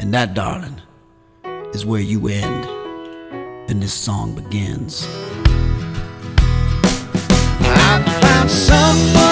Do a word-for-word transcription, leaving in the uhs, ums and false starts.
And that, darling, is where you end and this song begins. I found someone